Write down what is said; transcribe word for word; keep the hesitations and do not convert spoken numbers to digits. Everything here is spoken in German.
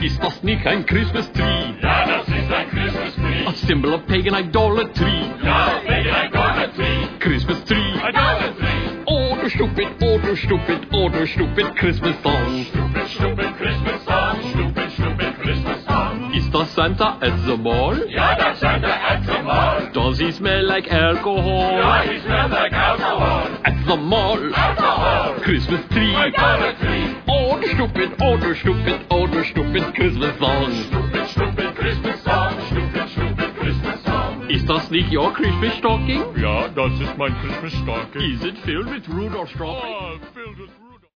Ist das nicht ein Christmas tree? Ja, das ist ein Christmas tree. A symbol of pagan idolatry. Ja, pagan idolatry. Christmas tree. Idolatry. Oh, du stupid, oh, du stupid, oh, du stupid Christmas song. Stupid, stupid Christmas song. Stupid, stupid Christmas song. Is that Santa at the mall? Ja, that's Santa at the mall. Does he smell like alcohol? Ja, he smells like alcohol. At the mall. Alcohol. Christmas tree. Idolatry. Oh, du stupid, oh, du stupid, oh, du stupid Christmas song. Stupid, stupid Christmas song. Stupid, stupid Christmas song. Is das nicht your Christmas stocking? Ja, das ist mein Christmas stocking. Is it filled with Rudolph stocking? Oh,